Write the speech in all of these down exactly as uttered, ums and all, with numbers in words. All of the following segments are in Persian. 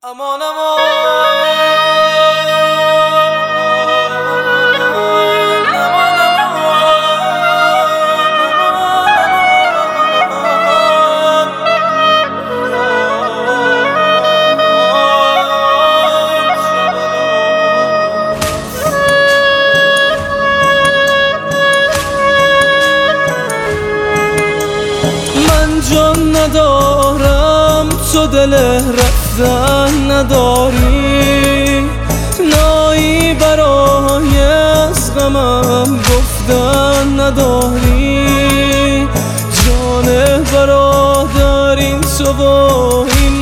امان امان من جان ندارم تو دل رفتن نداری، نایی برای از غمم گفتن نداری. جان برادر این تو و این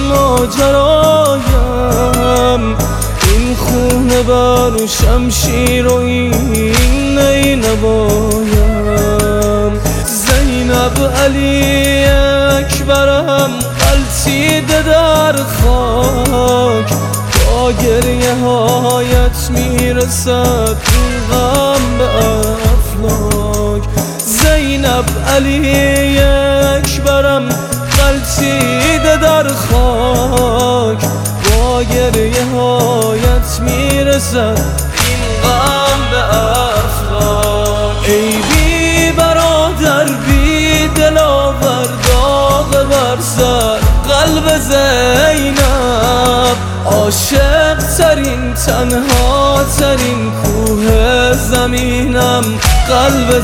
ماجرایم، این خونه بر شمشیر و این نی نوایم. زینب علی اکبرم غلطیده در خاک، با گریه هایت میرسد این غم به افلاک. زینب علی اکبرم غلطیده در خاک، با گریه هایت میرسد این غم به افلاک. ای بی برادر بی دلاور داغ بر سر قلب زینب، عاشق ترین تنها ترین کوه زمینم قلب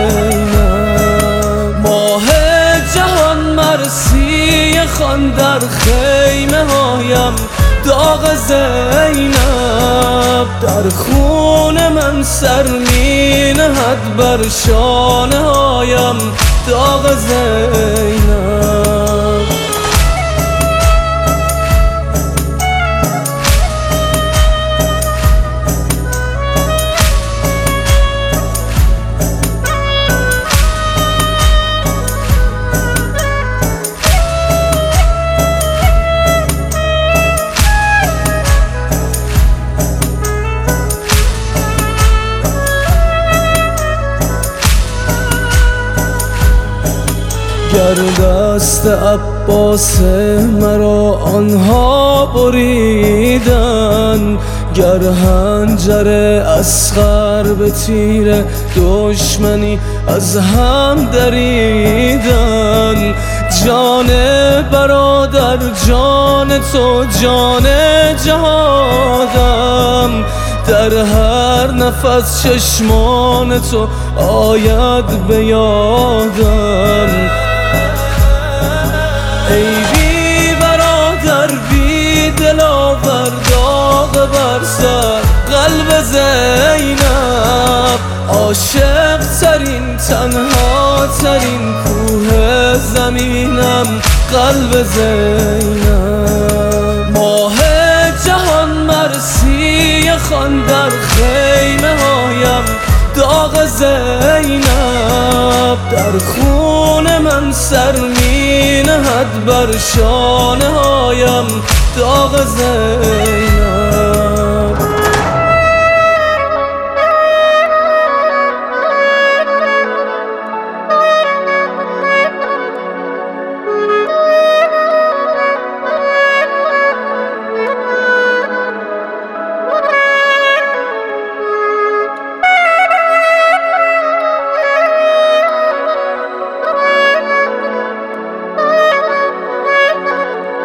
زینب. ماه جهان مرسی خوان در خیمه هایم، داغ زینب در خون من سر می نهد بر شانه هایم، داغ زینب. گر دست عباس مرا آنها بریدن، گر حنجر اصغر به تیر دشمنی از هم دریدن. جان برادر جان تو جان جهادم، در هر نفس چشمان تو آید به یادم. ای بی برادر بی دلاور داغ بر سر قلب زینب، عاشق ترین تنها ترین کوه زمینم قلب زینب. ماه جهان مرسی خوان در خیمه هایم، داغ زینب در خون من سر می نهد بر شانه هایم، داغ زینب.